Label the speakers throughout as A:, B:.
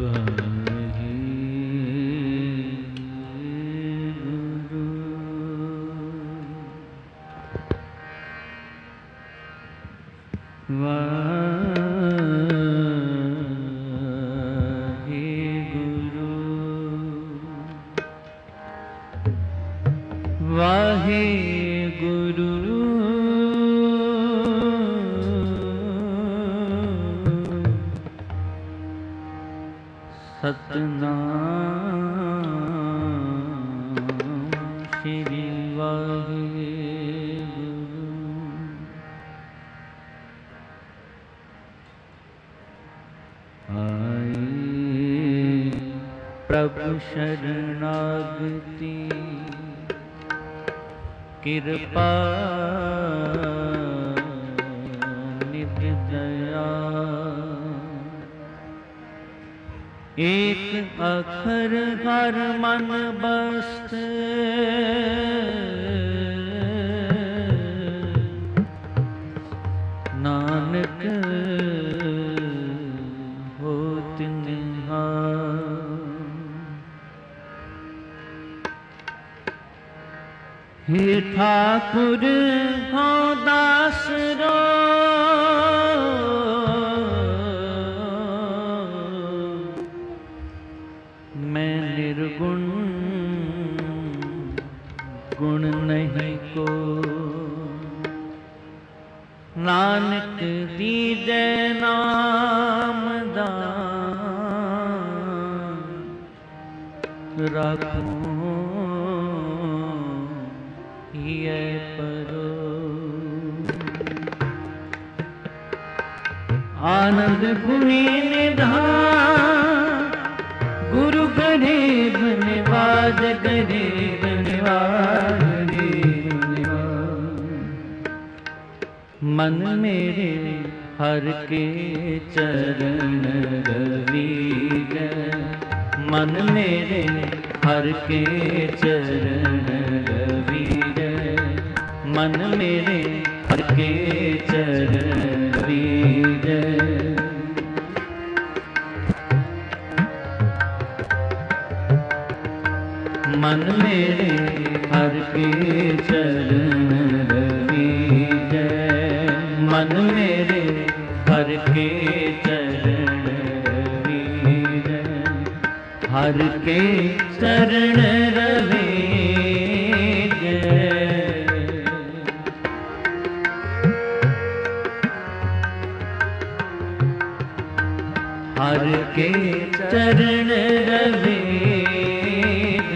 A: शरणागति कृपा निधि दया, एक अक्षर हर मन बस्त, नानक होत निहाल। हे ठाकुर हो दास रो, मैं निर्गुण गुण नहीं को, नानक दीजै नाम दान, राखूं ये परो। आनंद गुणी निधान, गुरु गरीब निवाज, गरीब निवाज, गरीब निवाज। मन मेरे हर के चरण रवीज, मन मेरे हर के चरण रवीज, मन मेरे हर के चरण रवीज। मन मेरे हर के चरण रवीज, मन मेरे हर के चरण रवीज, हर के चरण रवीज। हर के चरण रवीज,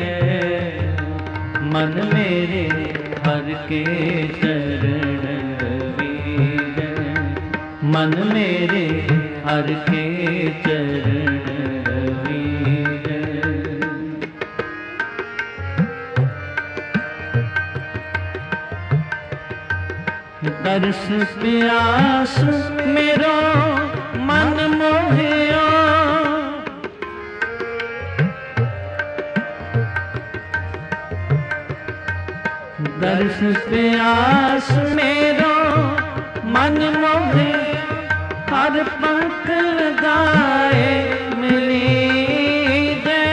A: मन मेरे हर के चरण रवीज, मन मेरे हर के चरण रवीज। दर्श प्यास मेरो मन मोहियो, दर्श प्यास मेरो मन मोहे, हर पंख लगाए मिली दे।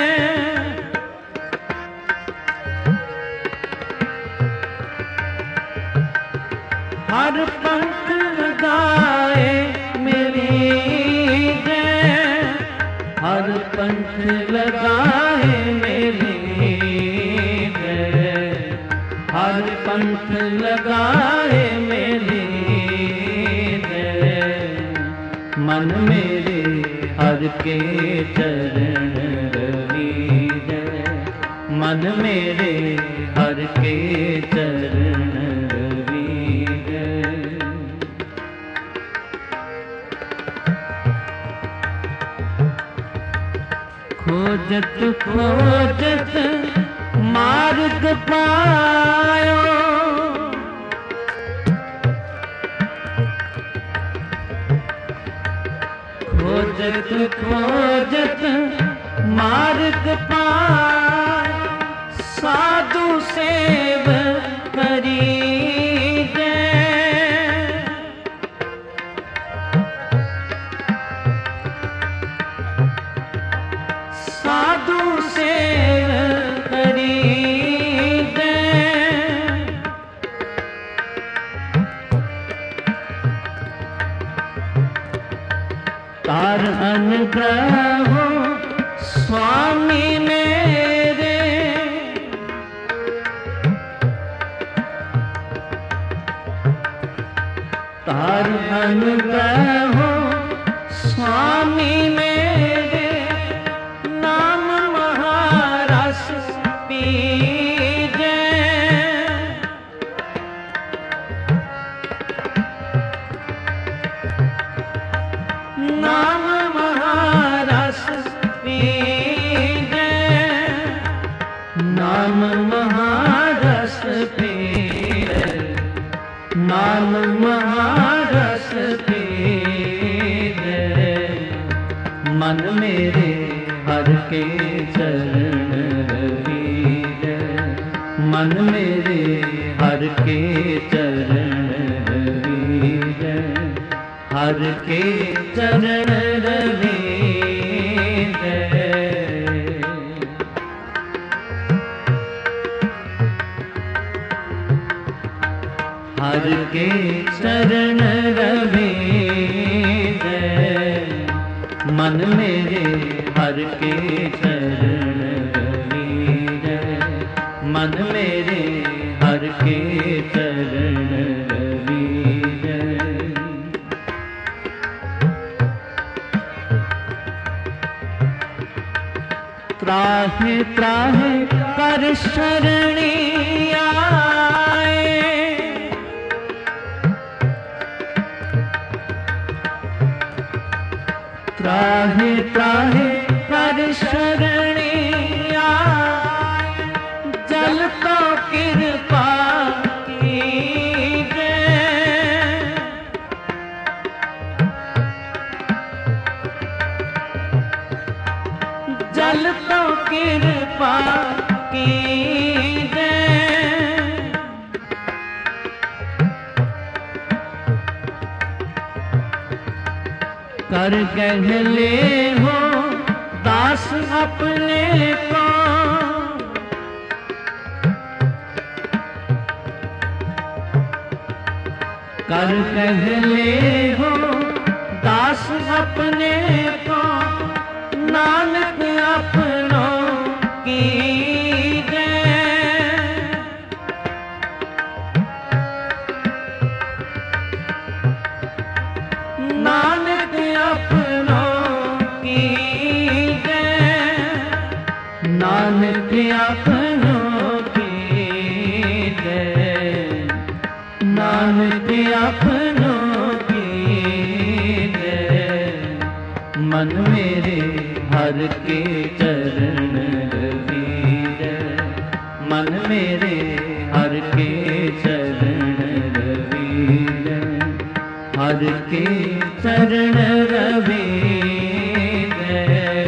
A: हर पंख लगाए मिली दे, हर पंख लगाए मिली दे, हर पंथ लगाए मेरी दे। मन मेरे हर के चरण रवीज, मन मेरे हर के चरण रवीज। खोजत खोजत मार्ग पायो, खोजत खोजत मार्ग पायो, साधु सेव करी दे। मन कहो स्वामी मेरे, नाम महारस पीजे। नाम महारस पीजे, नाम महारस पीजे, नाम महारस पीजे। मन मेरे हर के चरण रवीजे, मन मेरे हर के चरण रवीजे, हर के चरण रवीजे। हर के चरण रवीजे, मन मेरे हर के चरण रवीजे, मन मेरे हर के चरण रवीजे। त्राहे त्राहे कर शरणी आए, त्राहे त्राहे कर शरणी आए, जल तो कृपा कीजे। जल तो कृपा कीजे। कर गहले हो दास अपने को, कर गहले हो दास अपने को, नानक अपनों की नानक अपनों की जय, नानक अपनों की जय, नानक अपनों की जय। मन मेरे हर के चरण रवीजे, मन मेरे हर के चरण रवीजे, हर के चरण रवीजे।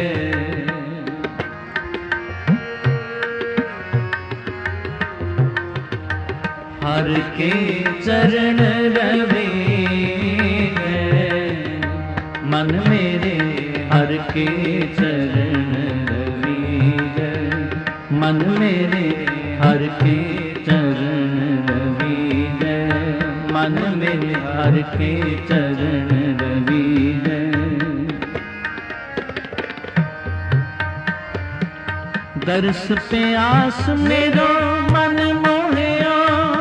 A: हर के चरण रवीजे, मन मेरे हर के चरण रवीजे, मन मेरे हर के चरण रवीजे, मन मेरे हर के चरण रवीजे। दर्श पे आस मेरो मन मोहियो,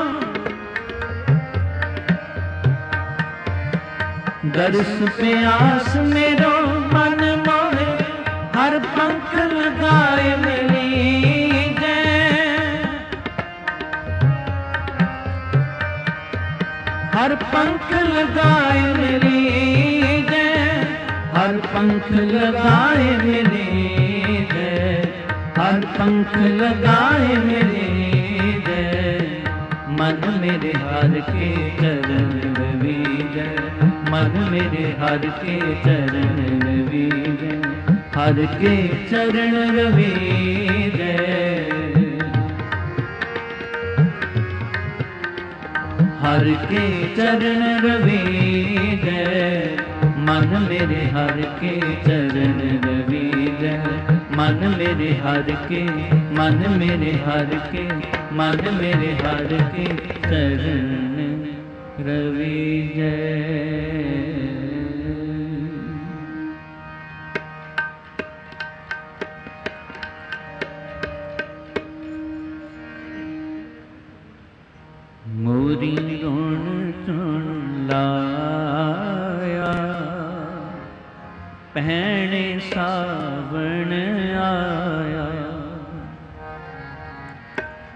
A: दर्श पे आस मेरो मन मोहे, हर पंख लगाए मिली जय, हर पंख लगाए मिली जय, हर पंख लगाए मिली जय, हर पंख लगाए मिली जय। मन मेरे हर के चरण रवीजे, मन मेरे हर के चरण रवीजे, हर के चरण रवीजे। हर के चरण रवीजे, मन मेरे हर के चरण रवीजे, मन मेरे हर के, मन मेरे हर के, मन मेरे हर के चरण रवीजे। मोरी रोण चुन ला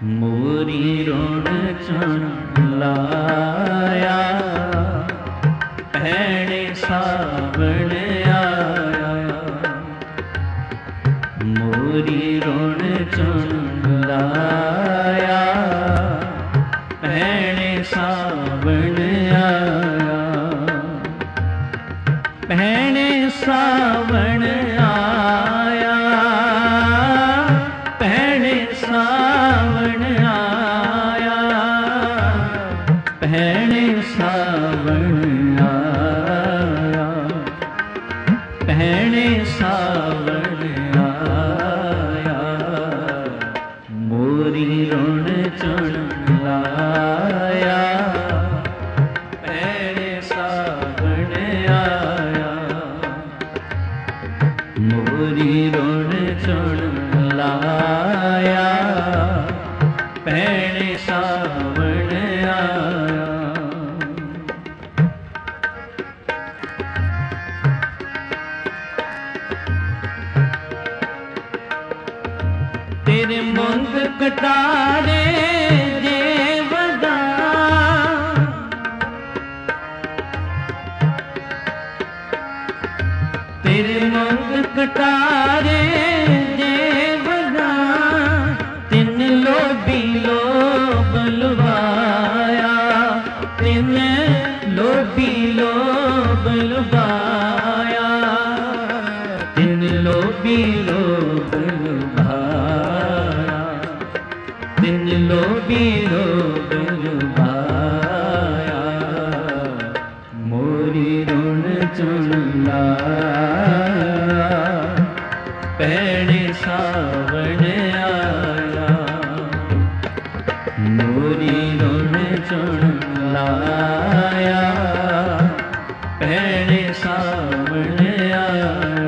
A: मोरी ऋण चुन लाया, भैणे सावण आया। मोरी ऋण चुन लाया, भैणे सावण आया। भैणे सावण आया, भैणे सावण आया, भैणे सावण आया, भैणे सावण आया। मोरी ऋण चुन लाया, भैणे सावण आया। मोरी ऋण चुन लाया, भैणे सावण आया। तेरे मुंद कटारे देवदा, तेरे मुंद कटारे देवदा। तिन लोभी लोभ लुभाया, तिन लोभी लोभ लुभाया, तिन लोभी लोभ लुभाया, तिन लोभी लोभ लुभाया। मोरी ऋण चुन लाया, भैणे सावण आया। मोरी ऋण चुन लाया, भैणे सावण आया।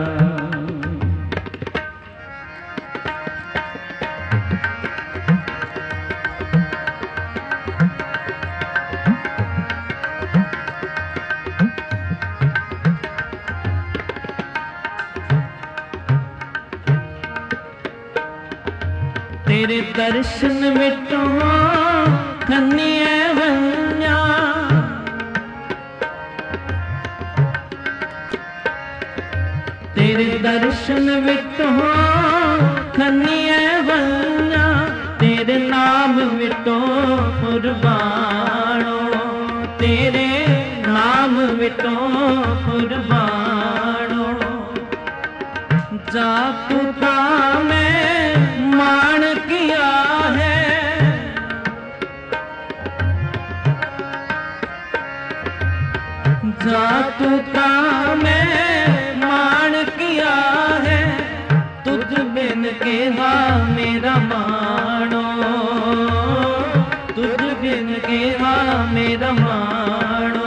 A: तेरे दर्शन विटों खन्निए वन्या, तेरे दर्शन विटों खन्निए वन्या। तेरे नाम विटों कुर्बानो, तेरे नाम विटों कुर्बानो। जापू का मैं मान किया है, जातु का मैं मान किया है। तुझ बिन के हाँ मेरा मानो, तुझ बिन के हाँ मेरा मानो,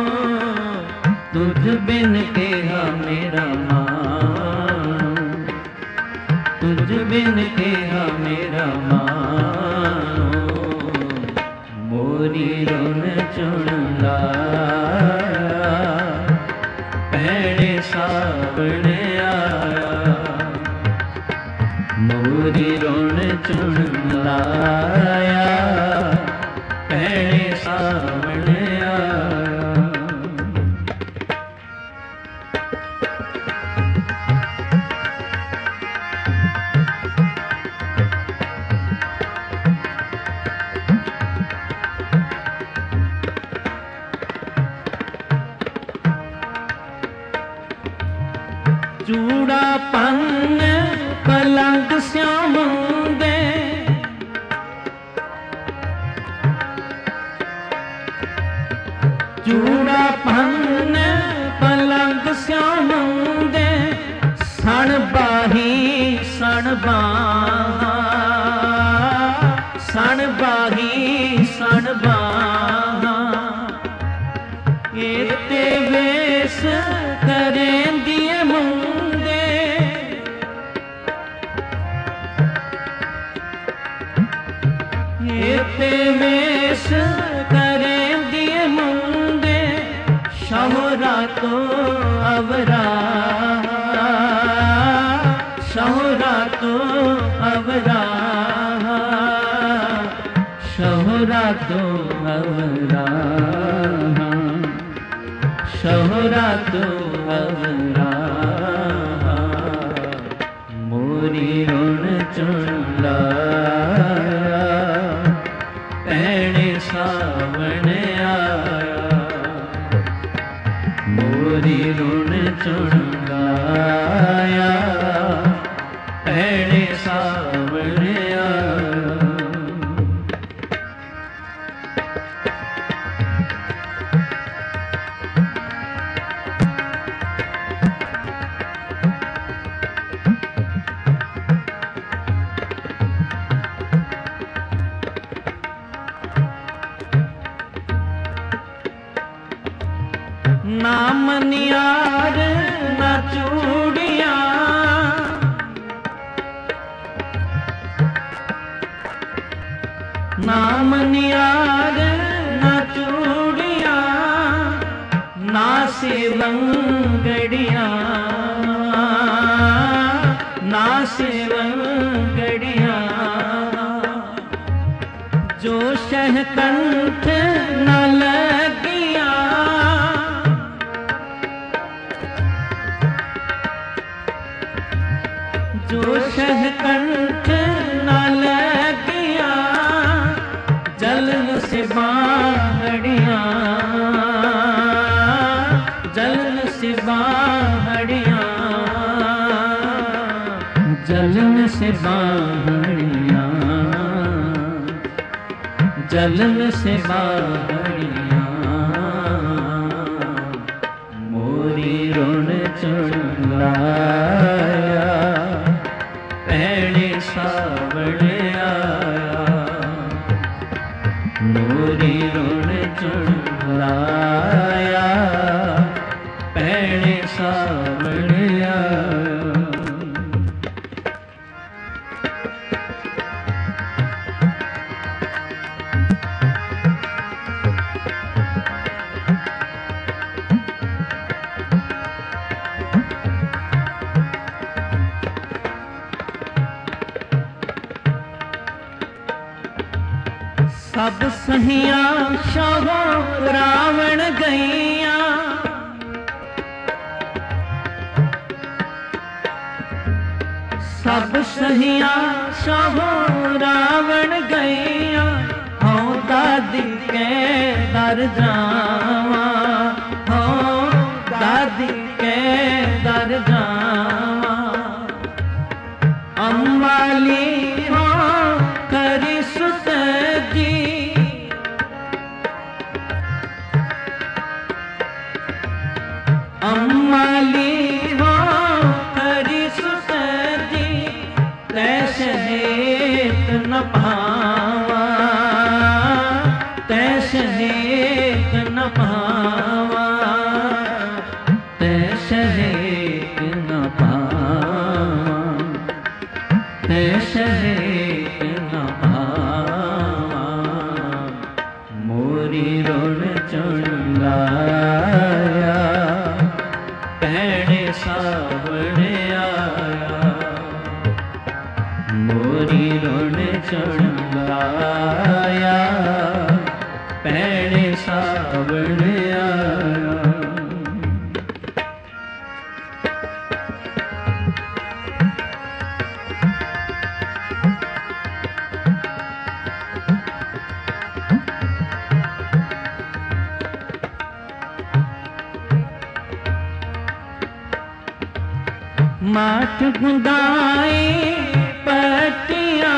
A: तुझ बिन के हाँ मेरा मानो, तुझ बिन के हाँ मेरा मानो। मोरी ऋण चुन लाया, भैणे सावण आया। मोरी ऋण चुन लाया, भैणे सावण आया। चूड़ा पन पलंग श्याम दे, चूड़ा पन पलंग श्याम दे। सण बाही सण बाहा, सण बाही सण बाहा। एते वेश करें दिए मुंदे, एते वेश करें दिए मुंदे। शहुरा तो अवरा, शहुरा तो अवरा। शोहरा तो अवरा, शोहरा तो अवरा, मोरी ऋण चुन लाया, पैणे सावण आया, मोरी ऋण चुन लाया, पैणे सावण आया। ना मनियार ना चूड़ियाँ, ना मनियार ना चूड़ियाँ, ना सेवंगड़ियाँ, ना सेवंगड़ियाँ, जो शहकंठ न लगिया, जो शहकंठ न लगिया, जलन से बाहड़िया, जलन से बाहड़िया, जलन से बाहड़िया, जलन से बाहड़िया, मोरी ऋण चुन लाया, पैणे सावण आया, मोरी ऋण चुन लाया, पैणे सावण आया। सब सहिया शाहो रावण गईया, सब सहिया शाहो रावण गईया, हूँ दादी के दर जावा, हूँ दादी के दर जावा, अम्बाली हो करी सुत जी, अम्बाली हो करी सुत जी, तैस हेत न पावा, तैस हेत न पावा, तैस हेत न पावा, तैस हेत न पावा, मोरी ऋण चुन लाया, पैणे सावण आया, मोरी ऋण चुन लाया, पैणे सावण आया। माठ गुंदाई पटिया,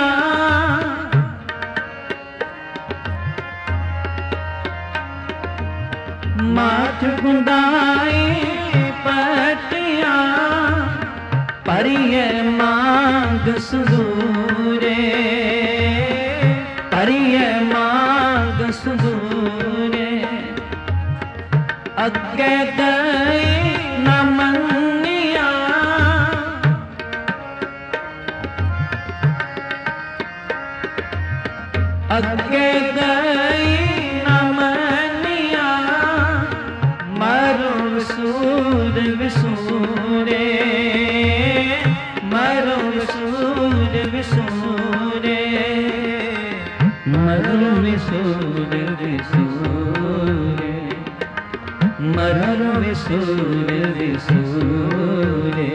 A: माठ गुंदाई पटिया, परिय मांग सुदूरे, परिय मांग सुदूरे, अग्गे गई न मनिया, अग्गे गई न मनिया, मरो सूर विसूरे, मरो सूर विसूरे, मरु विसूर विसूरे, मरु विसूर विसूरे,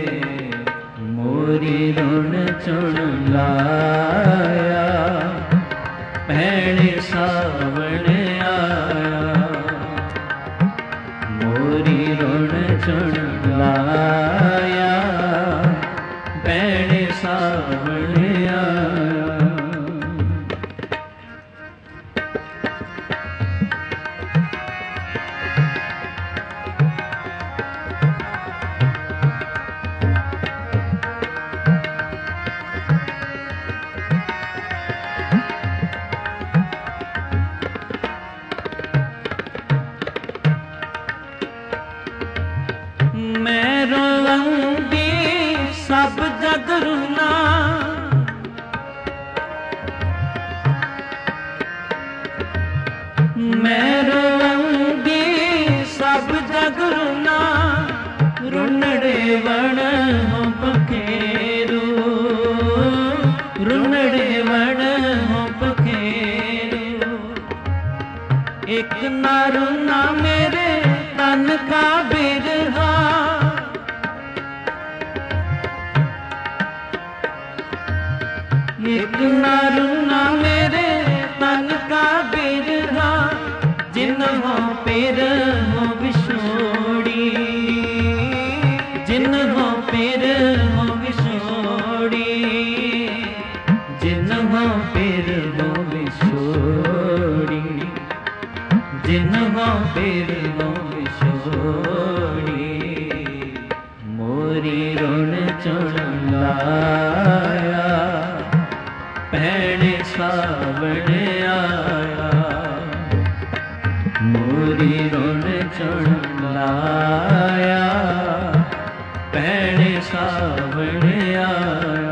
A: मोरी रुण चुन लाया, भैण सावण आया, मोरी रुण चुन लाया, भैण सावण आया। मैं रोवंदी सब जग रुना, मैं रोवंदी सब जग रुना, रुनड़े वण हो पखेरू, रुनड़े वण हो पखेरू, एक ना रुना मेरे तन का बिरहा, एक ना रुना मेरे तन का बिरहा, जिन हो पेर हो विछोड़ी, जिन हो पेर हो विछोड़ी, जिन हो पेर हो विछोड़ी, जिन हो पेर हो विछोड़ी, मोरी रुण चुन लाया, भैण सावण आया, मोरी रुण चुन लाया, भैण सावण आया।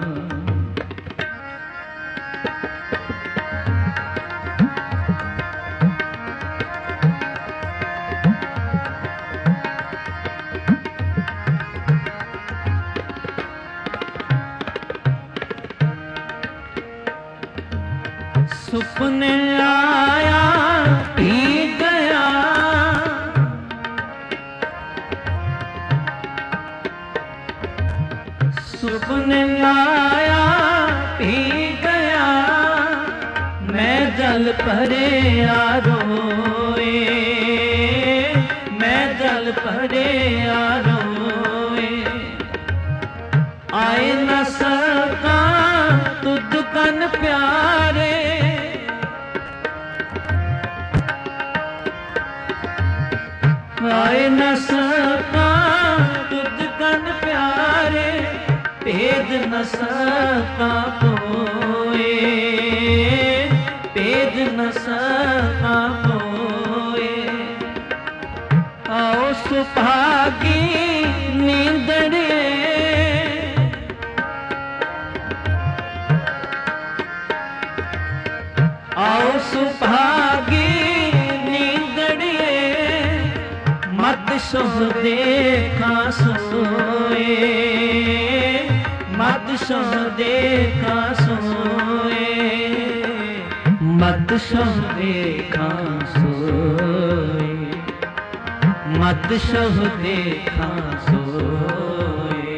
A: सुपने आया पी गया, सुपने आया पी गया, मैं जल परे आरोए, मैं जल परे आरोए, आए न सका तुझ कन प्यारे, आए न सका तुझ कन प्यारे, भेद न सका कोई, भेद न सका कोई, आओ सुभागी नींदड़े, आओ सुभागी मत सोह देखा सोए, मत सोह देखा सोए, मत सोह देखा सोए, मत सोह देखा सोए,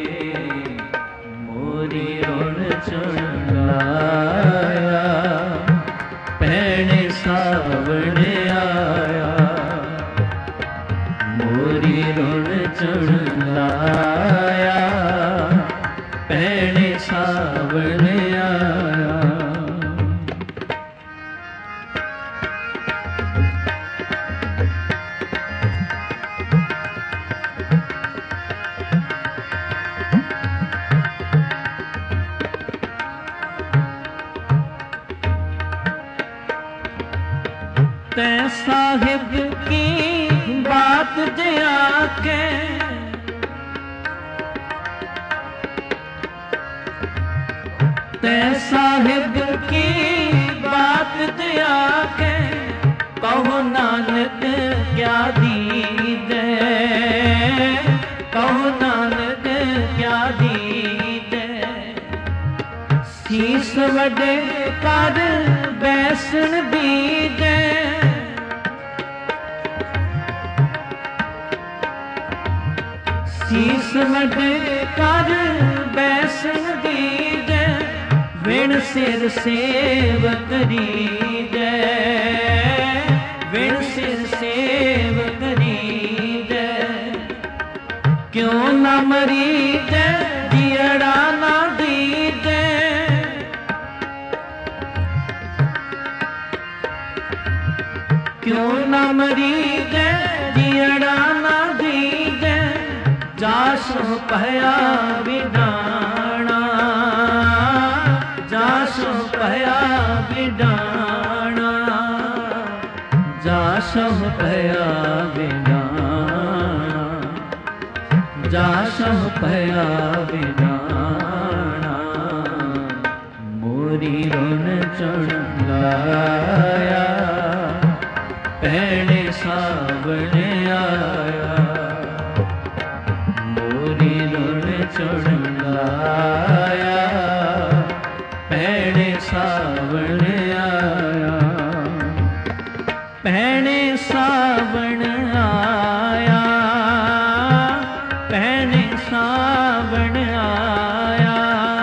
A: मोरी रुण चुन लाया, भैण सावण आया, मोरी रुण चुन लाया, भैण सावण आया। तै साहिब की बात जया के, तै साहिब की बात जया के, कहो नानक क्या दीदे, कहो नानक क्या दीदे, शीस ਵੱਡੇ ਕਰ ਬੈਸਣ ਦੀਜੈ, ਸੀਸ ਵੱਡੇ ਕਰ ਬੈਸਣ ਦੀਜੈ, ਵਿਣ ਸਿਰ ਸੇਵ ਕਰੀਜੈ, ਵਿਣ ਸਿਰ ਸੇਵ ਕਰੀਜੈ। ਕਿਉ ਨਾ ਮਰੀਜੈ ਜੀਅੜਾ ਨਾ ਦੀਜੈ, ਕਿਉ ਨਾ ਮਰੀਜੈ ਜੀਅੜਾ ਨਾ ਦੀਜੈ। ਜਾਸੁ ਭਇਆ ਵਿਡਾਣਾ, ਜਾਸੁ ਭਇਆ ਵਿਡਾਣਾ, ਜਾਸੁ ਭਇਆ ਵਿਡਾਣਾ, ਜਾਸੁ ਭਇਆ ਵਿਡਾਣਾ। ਮੋਰੀ ਰੁਨ ਚੜ੍ਹ ਲਾਇਆ, ਭੈਣੇ ਸਾਵਣ ਆਇਆ, ਮੋਰੀ ਰੁਨ ਚੜ੍ਹ ਲਾਇਆ, ਭੈਣੇ ਸਾਵਣ ਆਇਆ, ਭੈਣੇ ਸਾਵਣ ਆਇਆ, ਭੈਣੇ ਸਾਵਣ ਆਇਆ,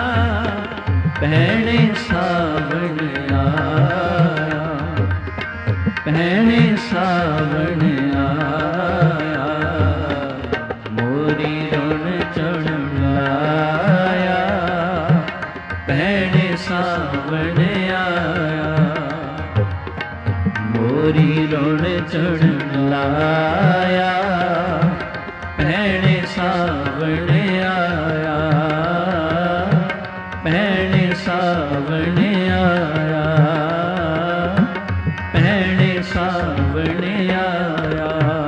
A: ਭੈਣੇ ਸਾਵਣ ਆਇਆ, ਭੈਣੇ ਸਾਵਣ ਆਇਆ। ਮੋਰੀ ਰੁਨ ਚੜ੍ਹ ਲਾਇਆ, ਭੈਣੇ ਸਾਵਣ ਆਇਆ, ਮੋਰੀ ਰੁਨ ਚੜ੍ਹ ਲਾਇਆ, ਭੈਣੇ ਸਾਵਣ ਆਇਆ, ਭੈਣੇ ਸਾਵਣ ਆਇਆ, ਭੈਣੇ ਸਾਵਣ ਆਇਆ।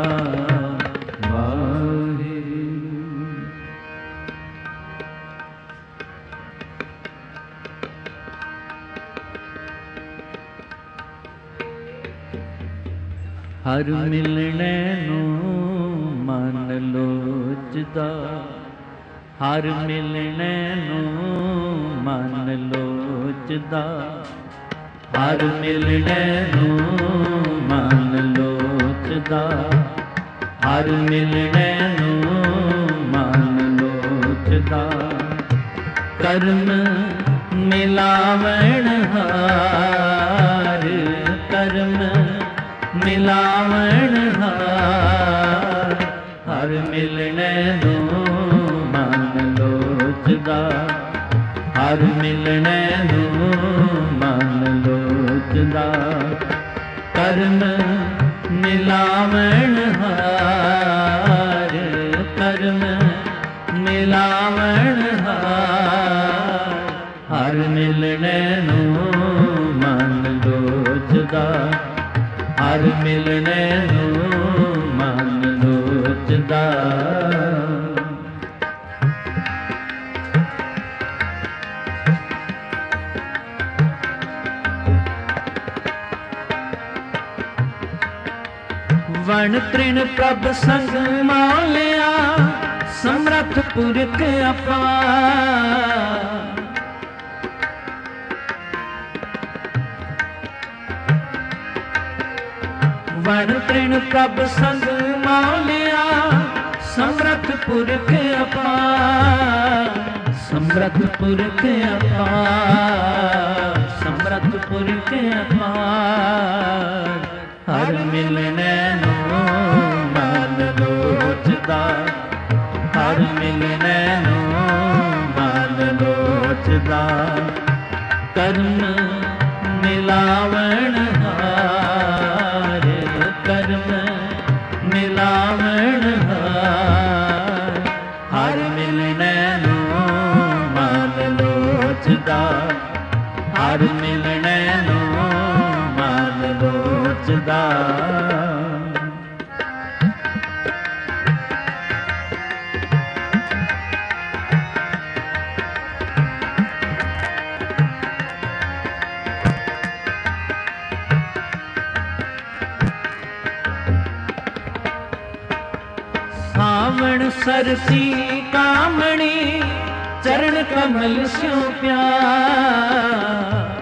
A: ਹਰ ਮਿਲਣੇ ਨੂੰ ਮਨ ਲੋਚਦਾ, ਹਰ ਮਿਲਣੇ ਨੂੰ ਮਨ ਲੋਚਦਾ, ਹਰ ਮਿਲਣੇ ਨੂੰ ਮਨ ਲੋਚਦਾ, ਹਰ ਮਿਲਣੇ ਨੂੰ ਮਨ ਲੋਚਦਾ। ਕਰਮ ਮਿਲਾਵਣ ਹਾਰ, ਕਰਮ ਮਿਲਾਵਣ ਹਾਰ, ਹਰ ਮਿਲਣੇ ਨੂੰ ਮਨ ਲੋਚਦਾ, ਹਰ ਮਿਲਣੇ ਨੂੰ ਮਨ ਲੋਚਦਾ। ਕਰਮ ਮਿਲਾਵਣ ਹਾਰ, ਕਰਮ ਮਿਲਾਵਣ ਹਾਰ, ਹਰ ਮਿਲਣੇ ਨੂੰ ਮਨ ਲੋਚਦਾ, ਹਰ ਮਿਲਣੇ ਨੂੰ ਮਨ ਲੋਚਦਾ। ਵਣ ਤ੍ਰਿਣ ਪ੍ਰਭ ਸੰਗ ਮਾਲਿਆ, ਸਮਰੱਥ ਪੁਰਖ ਅਪਾਰ। ਵਣ ਤ੍ਰਿਣ ਪ੍ਰਭ ਸੰਗ ਮਾਲਿਆ, ਸਮਰੱਥ ਪੁਰਖ ਅਪਾਰ, ਸਮਰੱਥ ਪੁਰਖ ਅਪਾਰ, ਸਮਰੱਥ ਪੁਰਖ ਅਪਾਰ। ਹਰ ਮਿਲਣੇ ਨੂੰ ਮਨ ਲੋਚਦਾ, ਹਰ ਮਿਲਣੇ ਨੂੰ ਮਨ ਲੋਚਦਾ। ਕਰਮ ਮਿਲਾਵਣ ਹਾਰ, ਕਰਮ ਮਿਲਾਵਣ ਹਾਰ, ਹਰ ਮਿਲਣੇ ਨੂੰ ਮਨ ਲੋਚਦਾ, ਹਰ ਮਿਲਣੇ ਨੂੰ ਮਨ ਲੋਚਦਾ। ਸਾਵਣ ਸਰਸੀ ਕਾਮਣੀ, ਚਰਨ कमल स्यो प्यार।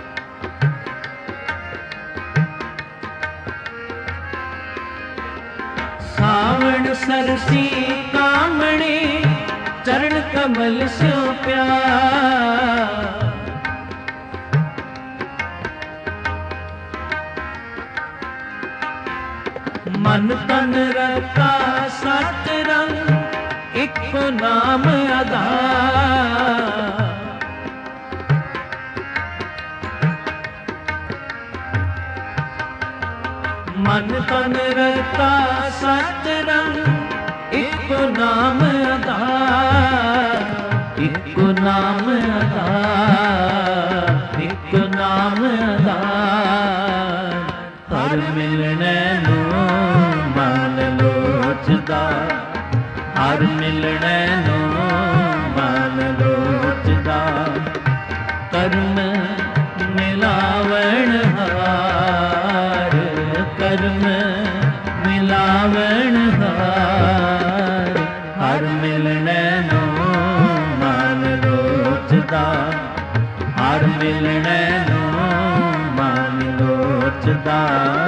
A: सावण सरसी कामणी चरण कमल स्यो प्यार। मन तन रता सत रंग इको नाम आधार। मन तन रता सत रंग इको नाम आधार। इको नाम आधार, इको नाम आधार। हर मिलने नो मन लोचदा, हर मिलने नो मन लोचदा। कर्म मिलावण हार, कर्म मिलावण हार। हर मिलने नो मन लोचदा, हर मिलने नो मन लोचदा।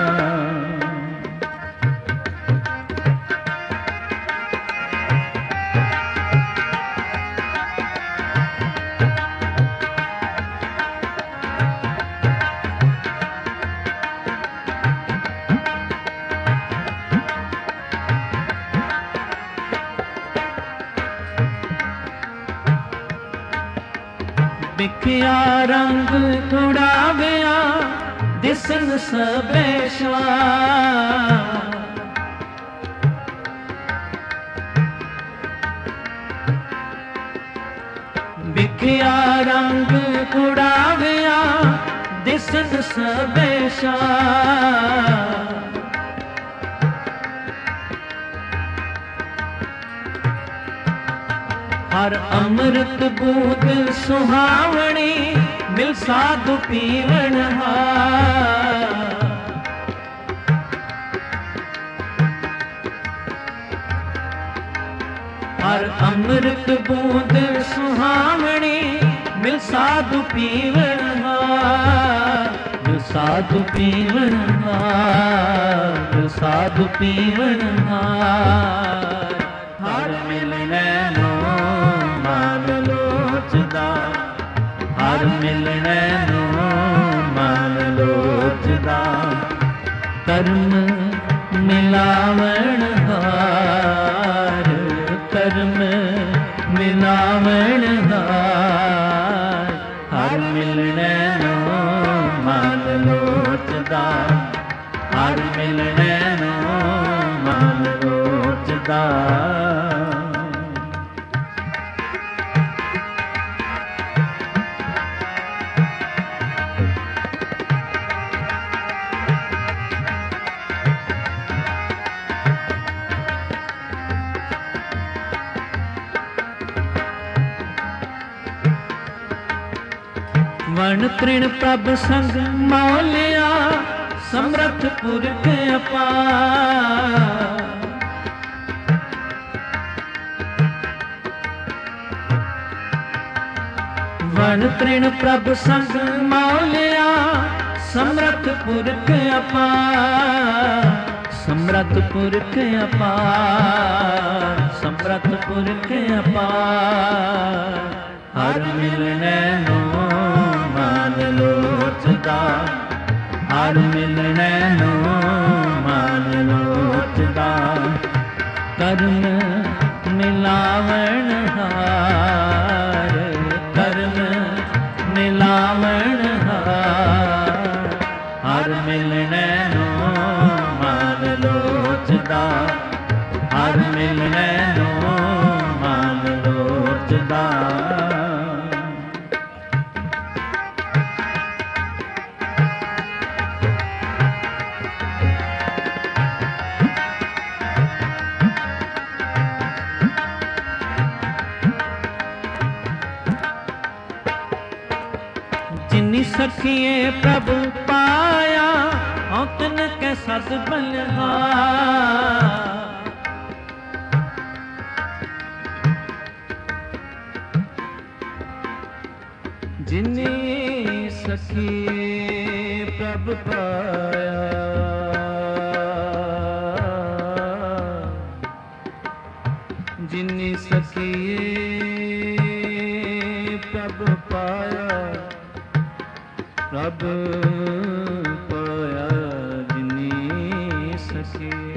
A: बिखिया रंग थोड़ाविया दिसन सबेशा। बिखिया रंग थोड़ाविया दिसन सबेशा। हर अमृत बूंद सुहावणी मिल साधु पीवण हार। हर अमृत बूंद सुहावणी मिल साधु पीवण हार। मिल साधु पीवण हार, मिल साधु पीवण हार। हर मिलने नो मन लोचदा, हर मिलने नो मन लोचदा। कर्म मिलावण हार, कर्म मिलावण हार। हर मिलने नो मन लोचदा, हर मिलने नो मन लोचदा। वण तृण प्रभ संग मौलिया समर्थ पुरख अपार। वण तृण प्रभ संग मौलिया समर्थ पुरख अपार। समर्थ पुरख अपार, समर्थ पुरख अपार। हर मिलने नो मन लोचदा, हर मिलने नो मन लोचदा। कर्म मिलावण हार, कर्म मिलावण हार। हर मिलने नो मन लोचदा, हर मिलने नो मन लोचदा। जिनी सखिए प्रभु पाया औतन के सद बलहार। जिनी सखिए प्रभ पाया, जिनी सखिए प्रभ पाया, प्रभ पाया जिनी सखिए,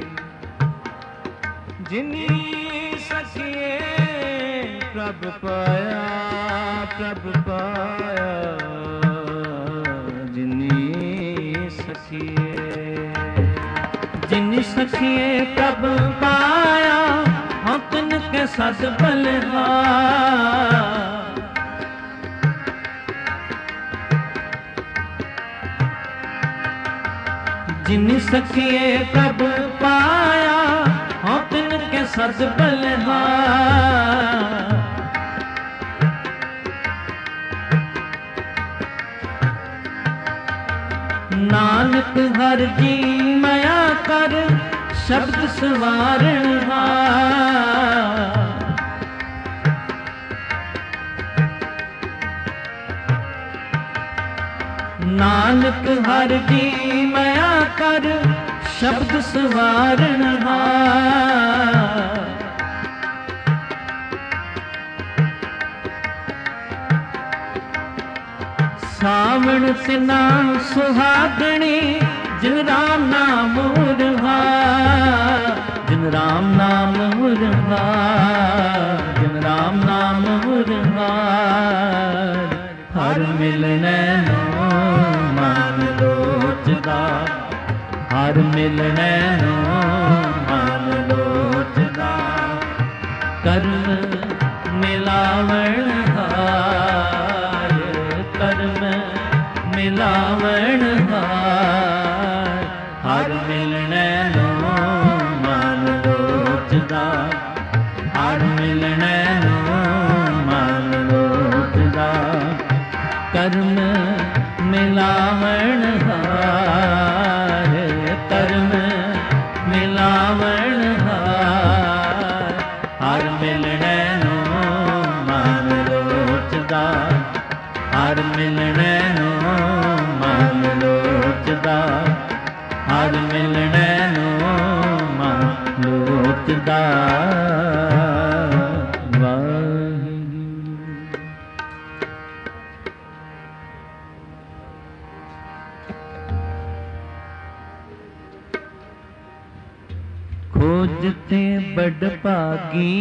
A: जिनी सखिए प्रभ पाया, प्रभ पाया जिनी सखिए, जिनी सखिए प्रभ पाया, हम तिनके सद बलिहार, जिनी सखिए प्रभ पाया, हम तिनके सद बलिहार, नानक हर जी मया कर शब्द सवारण हार, नानक हर जी मया कर शब्द सवारण हार, सावण सिना सुहागणी जिन राम नाम मुरहा, जिन राम नाम मुरहा, जिन राम नाम मुरहा, हर मिलने नो मन लोचदा, हर मिलने नो मन लोचदा, कर्म मिलावण हार, कर्म मिलावण हार, हर मिलने नो मन लोचदा, हर मिलने नो मन लोचदा, कर्म मिलावण हार, कर्म मिलावण हार, हर मिलने नो मन लोचदा, हर मिलने नो मन लोचदा, हर मिलने नो मन लोचदा। खोजते बड़ भागी,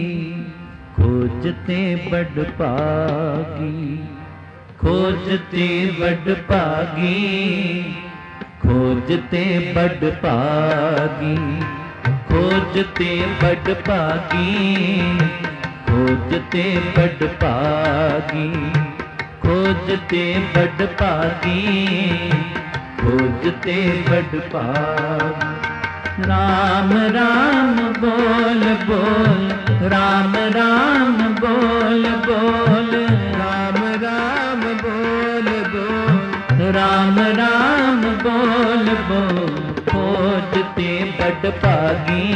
A: खोजते बड़ भागी, खोजते बड़ भागी, खोजते बड़ भागी, खोजते बड़ भागी, खोजते बड़ भागी, खोजते बड़ भागी, खोजते बड़ भागी, राम राम बोल बोल, राम राम बोल बोल, राम राम बोल बोल, राम राम बोल बोल, खोजते बड़ भागी,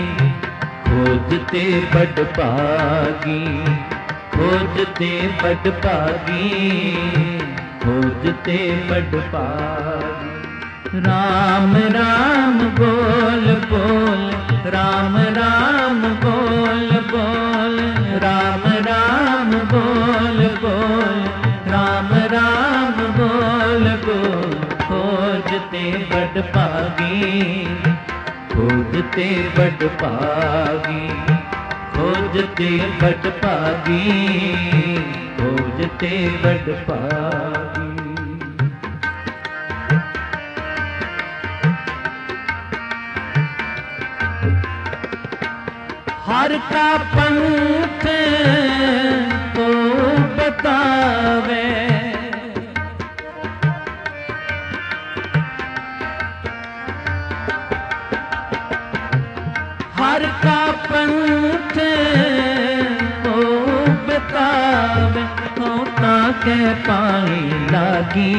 A: खोजते बड़ भागी, खोजते बड़ भागी, खोजते बड़ भागी, राम राम बोल बोल, राम राम बोल बोल, राम राम बोल बोल, राम राम बोल बोल, खोजते बड़ भागी, खोजते बड़ भागी, खोजते बड़ भागी, खोजते बड़ भागी, हर का पंथ को बतावे, हर का पंथ को बतावे, होता के पानी लागी,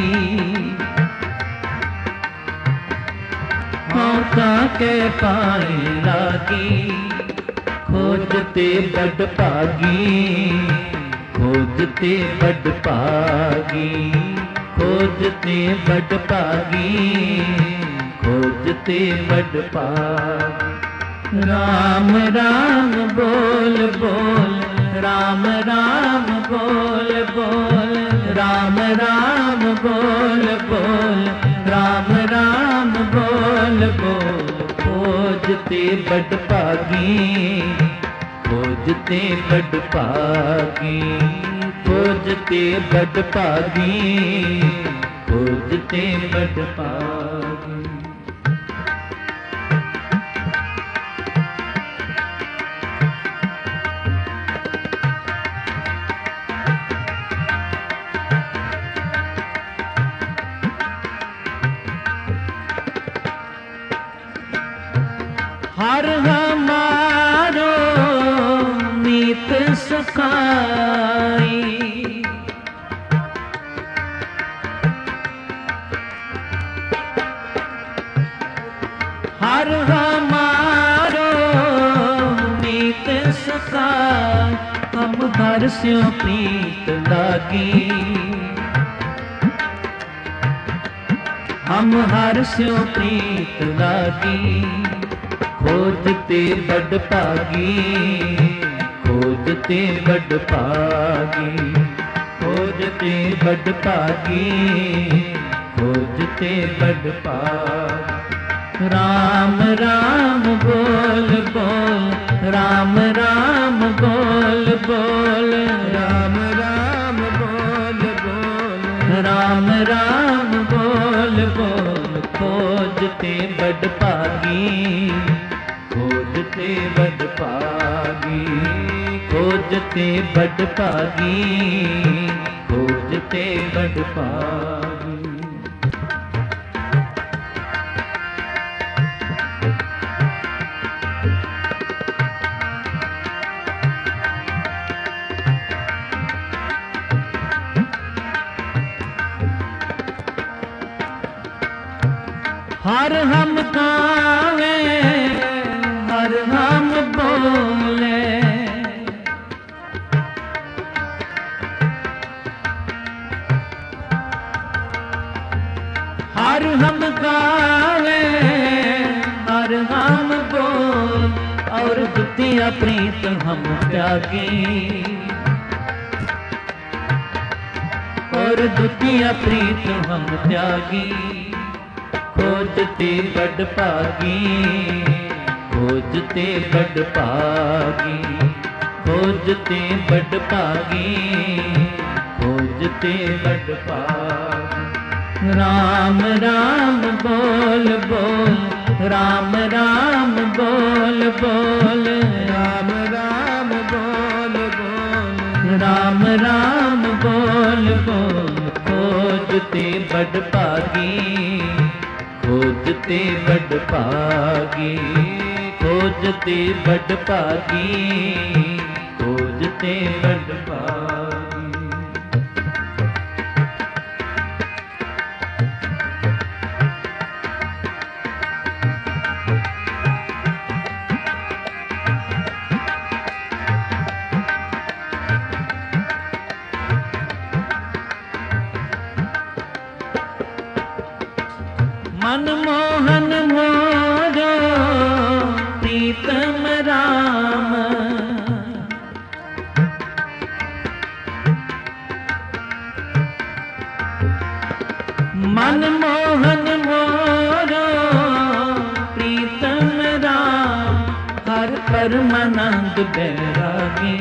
A: होता के पानी लागी, खोजते बड़ भागी, खोजते बड़ पागी, खोजते बड़ पागी, खोजते बड़ पागी। राम राम बोल बोल, राम राम बोल बोल, राम राम बोल बोल, राम राम बोल बोल। खोजते बड़ पागी, खोजते बड़ पागी, खोजते बड़ पागी, खोजते बड़ पागी। हर हमारो मीत सुखाई, हर हमारो मीत सुखाई। हम हर स्यों प्रीत लागी, हम हर स्यों प्रीत लागी। खोजते बड़ पागी, खोजते बड़ पागी, खोजते बड़ पागी, खोजते बड़ पागी। राम राम बोल बोल, राम राम बोल बोल, राम राम बोल बोल, राम राम बोल बोल। खोजते बड़ पागी, खोजते बड़ पागी, खोजते बड़ पागी, खोजते बड़ पागी। हर हम गावे, हर हम बोले, हर हम गावे, हर हम बोल। और द्वितीय प्रीत हम त्यागी, और द्वितीय प्रीत हम त्यागी। खोजते बड़ पागी, खोजते बड़ पागी, खोजते बड़ पागी, खोजते बड़ पागी। राम राम बोल बोल, राम राम बोल बोल, राम राम बोल बोल, राम राम बोल बोल। खोजते बड़ पागी, खोजते बड़ पागी, खोजते बड़ पागी, खोजते बड़ पागी। मनमोहन मोरो प्रीतम राम, मनमोहन मोरो प्रीतम राम। हर परमानंद बैरागी,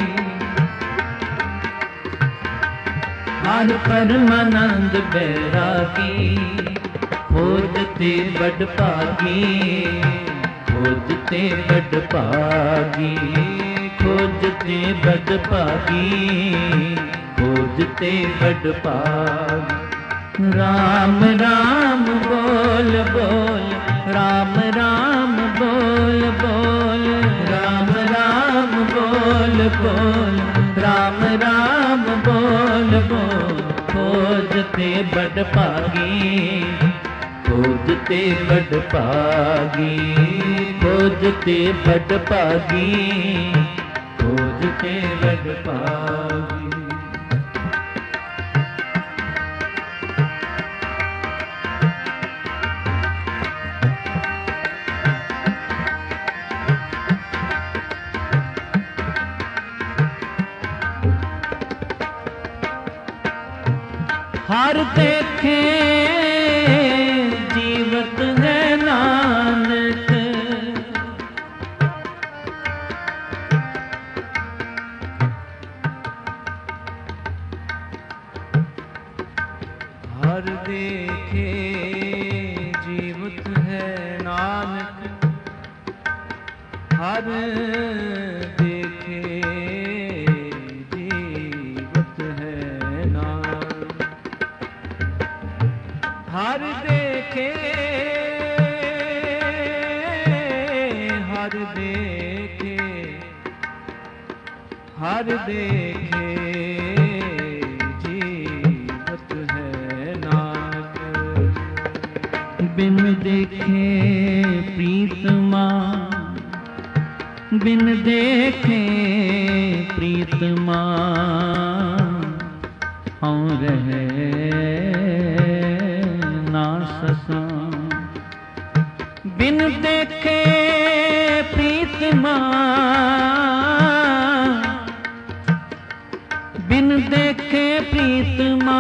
A: हर परमानंद बैरागी। खोजते बड़ पागी, खोजते बड़ पागी, खोजते बड़ पागी, खोजते बड़ पागी। राम राम बोल बोल, राम राम बोल बोल, राम राम बोल बोल, राम राम बोल बोल। खोजते बड़ पागी, खोजते बड़ पागी, खोजते बड़ पागी, खोजते बड़ पागी। हर देखे जीवत है नानक। हर देखे जीवत है नानक, हर देखे जीवत है नानक। हर देखे हर देखे हर देखे बिन देखे प्रीतमा, बिन देखे प्रीतमा हम रहे ना सका। बिन देखे प्रीतमा, बिन देखे प्रीतमा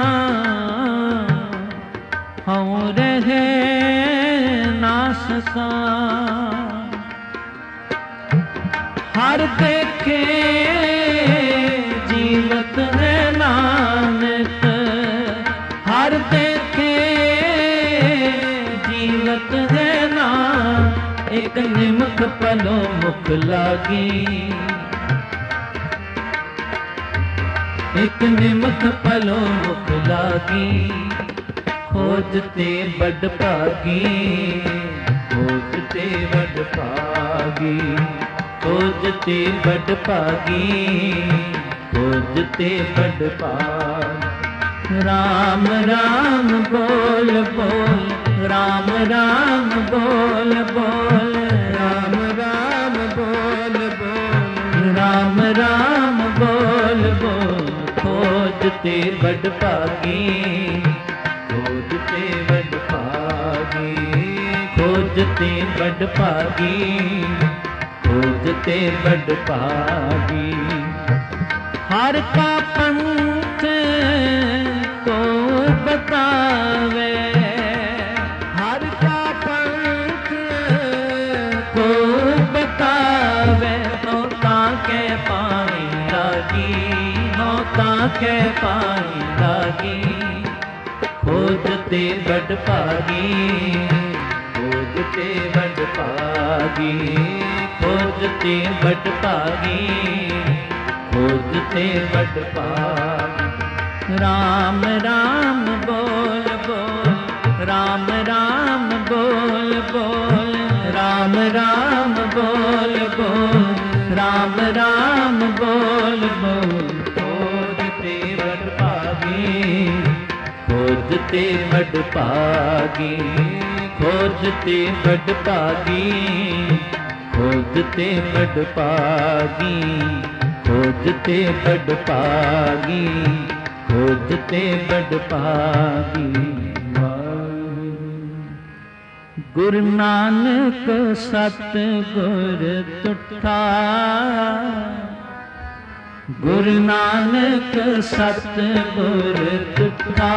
A: हम रहे ना सका। हर देखे जीवत है नानक, हर देखे जीवत है नानक। एक निमक पलो मुख लागी, एक निमक पलो मुख लागी। खोजते बड़ भागी, खोजते बड़ भागी, खोजते बड़ भागी, खोजते बड़ भागी। राम राम बोल बोल, राम राम बोल बोल, राम राम बोल बोल, राम राम बोल बोल। खोजते बड़ भागी, खोजते बड़ भागी, खोजते बड़ भागी, खोजते बड़ भागी। हर का पंथ को बतावे, हर का पंथ को बतावे। होता के पाई लागी, होता के पाई लागी। खोजते बड़ भागी, खोजते बड़ भागी, खोजते बड़ भागी, खोजते बड़ भागी। राम राम बोल बोल, राम राम बोल बोल, राम राम बोल बोल, राम राम बोल बोल। खोजते बड़ भागी, खोजते बड़ भागी, खोजते बड़ भागी, खोजते बड़ भागी, खोजते बड़ भागी, खोजते बड़ भागी। गुरु नानक सतगुर तुठा, गुरु नानक सतगुर तुठा,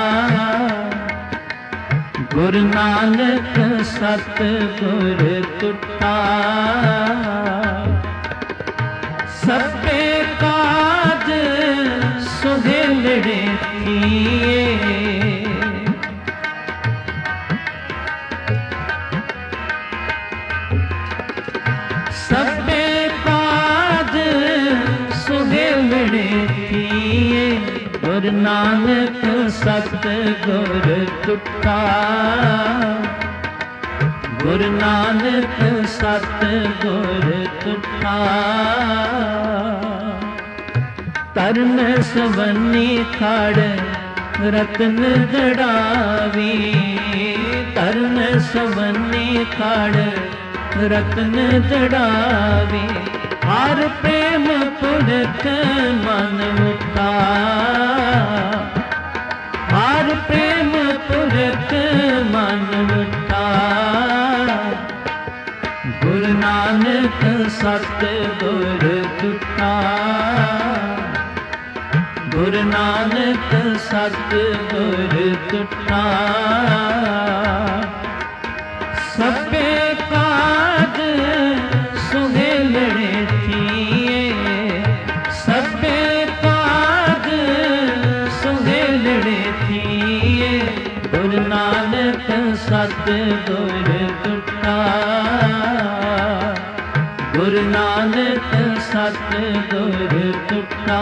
A: गुरु नानक सतगुर तुठा। सबे काज सुहेलड़े थिए, सबे काज सुहेलड़े थिए। गुरु नानक सतगुर तुठा, गुरु नानक सतगुर तुठा। तरन सवनी खाड़ रतन जड़ावी, तरन सवनी खाड़ रतन जड़ावी। हर प्रेम पुरख मन मुक्ता, हर प्रेम पुरख मन मुक्ता। गुरु नानक सतगुर तुठा, गुरु नानक सतगुर तुठा सबे काज सुहेलड़े थिए सबे काज सुहेलड़े थिए गुरु नानक सतगुर तुठा गुरु नानक सतगुर तुठा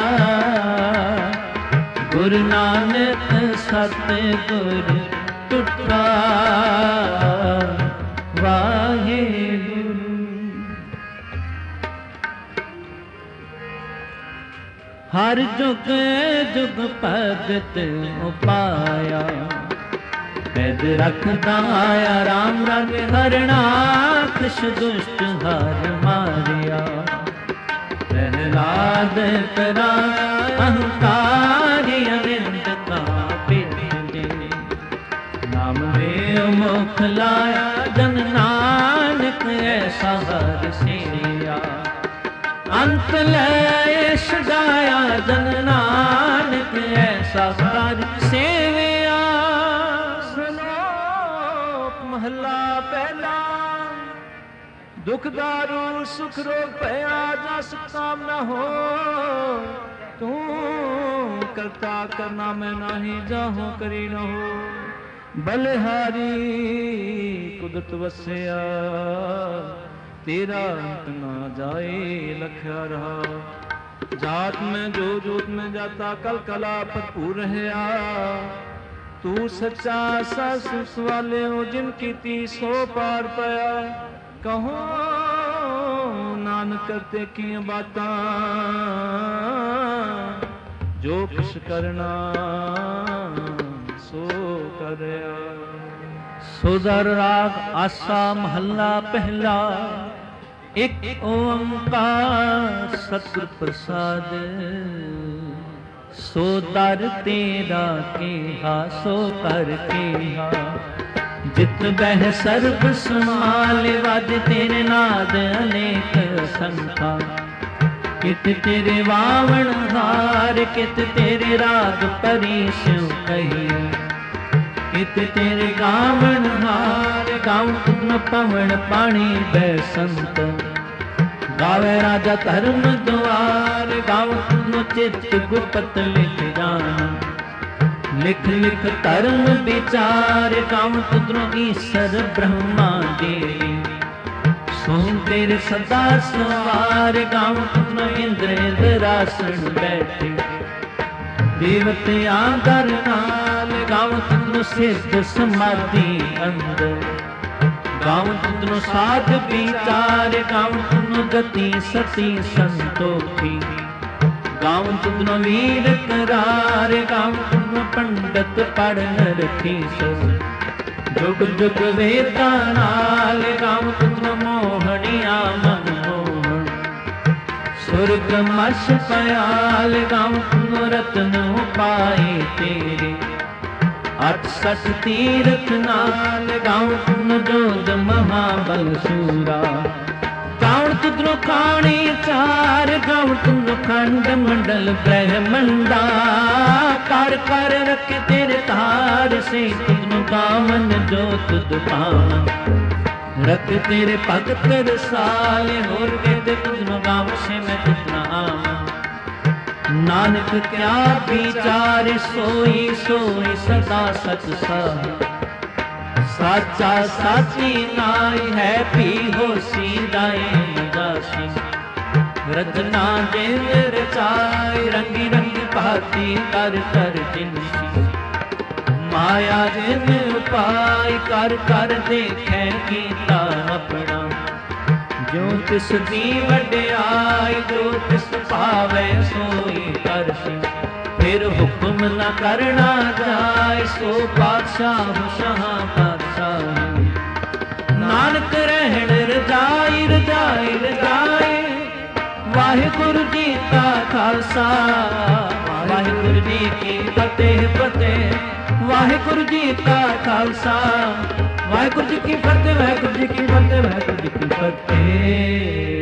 A: गुरु नानक सतगुर तुठा वाहेगुरु। हर जुग जुग भगत उपाया पैद रखदा आया राम रंग हरना कृष दुष्ट हार मारिया प्रहलाद करा अहंकारी अविंद का पिंड नाम में मुख लाया जन नानक ऐसा हर सिया अंत लय छुड़ाया जन नानक ऐसा हर सेविया। महला पहला दुख दारू सुख रोग भया जस काम न हो तू करता करना मैं नाही जाहूं करी न हो बलिहारी कुदरत वसिया तेरा अंत ना जाए लख्या रहा जात में जो जोत में जाता कल कला भरपूर रहा तू सच्चा सस वाले हो जिनकी ती सो पार पाया कहो नानक करते की बातां जो कुछ करना सो करया। सुदर राग आसा महला पहला एक ओंकार सतगुर प्रसाद सो दर तेरा केहा सो कर केहा जित बह सर्ब समाल वज तेरे नाद अनेक संखा कित तेरे वावण हार कित तेरे राग परी स्यों कही कित तेरे गावण हार गाँव तुम पवन पानी बैसंत गावे राजा धर्म द्वार गाँव तुम चित गुपत लिख जान लिख लिख धर्म विचार गाँव तुद्रो ईश्वर ब्रह्मा देवी सुन तेरे सदा सवार गाँव तुद्रो इंद्र इंद्रासन बैठे देवते आदर नाल गाँव तुद्रो सिद्ध समाधि अंदर गाँव तुद्रो साध विचार गाँव तुद्रो गति सती संतोखी गाँव तुद्रो वीर करार गाँव तुद्रो पंडित पढ़ रखी सो जुग जुग वेदा नाल गाँव तुद्रो मोहनिया मनमोहन सुर्ग मश पयाल गाँव तुद्रो रत्न पाए तेरे 68 तीर्थ नाल गाँव तुद्रो जोध महाबल सूरा गाँव तुद्रो खाणी चार गाँव तुद्रो खंड मंडल ब्रह्मंडा कर कर रखे तेरे तार से तुद्रो गावन जो तुद पावन रख तेरे भगत रसाल होर कहते तुद्रो गाँव से मैं तुतना आवा नानक क्या विचार सोई सोई सदा सच साहिब साचा साची नाई है भी होसी दाए जासी रचना जिन रचाए रंगी रंगी भांति कर कर जिनसी माया जिन उपाय कर कर देखे कीता अपना जो तिस दी वड्याई जो तिस पावे सोई करसी फिर हुक्म न करना जाए सो बादशाह शाह बादशाह नानक रहन रजाई रजाई रजाई वाहिगुरु जी का खालसा वाहिगुरु जी की फतेह फतेह वाहिगुरु जी का खालसा वाहिगुरु जी की फतेह वाहिगुरु जी की फतेह वाहिगुरु जी की फतेह।